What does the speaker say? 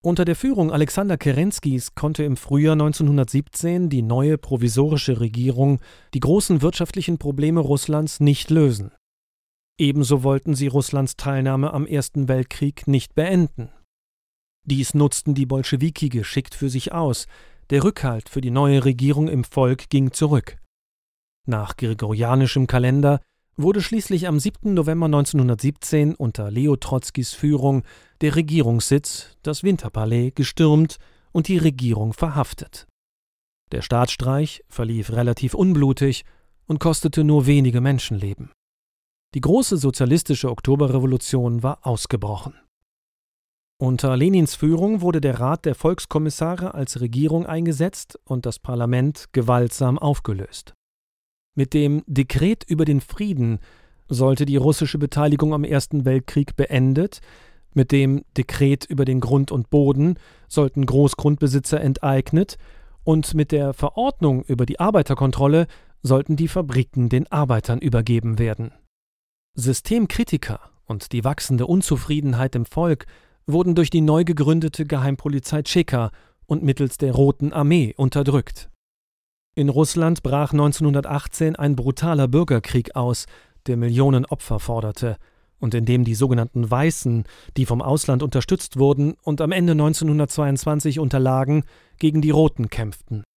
Unter der Führung Alexander Kerenskis konnte im Frühjahr 1917 die neue provisorische Regierung die großen wirtschaftlichen Probleme Russlands nicht lösen. Ebenso wollten sie Russlands Teilnahme am Ersten Weltkrieg nicht beenden. Dies nutzten die Bolschewiki geschickt für sich aus. Der Rückhalt für die neue Regierung im Volk ging zurück. Nach gregorianischem Kalender wurde schließlich am 7. November 1917 unter Leo Trotzkis Führung der Regierungssitz, das Winterpalais, gestürmt und die Regierung verhaftet. Der Staatsstreich verlief relativ unblutig und kostete nur wenige Menschenleben. Die große sozialistische Oktoberrevolution war ausgebrochen. Unter Lenins Führung wurde der Rat der Volkskommissare als Regierung eingesetzt und das Parlament gewaltsam aufgelöst. Mit dem Dekret über den Frieden sollte die russische Beteiligung am Ersten Weltkrieg beendet, mit dem Dekret über den Grund und Boden sollten Großgrundbesitzer enteignet und mit der Verordnung über die Arbeiterkontrolle sollten die Fabriken den Arbeitern übergeben werden. Systemkritiker und die wachsende Unzufriedenheit im Volk wurden durch die neu gegründete Geheimpolizei Tscheka und mittels der Roten Armee unterdrückt. In Russland brach 1918 ein brutaler Bürgerkrieg aus, der Millionen Opfer forderte und in dem die sogenannten Weißen, die vom Ausland unterstützt wurden und am Ende 1922 unterlagen, gegen die Roten kämpften.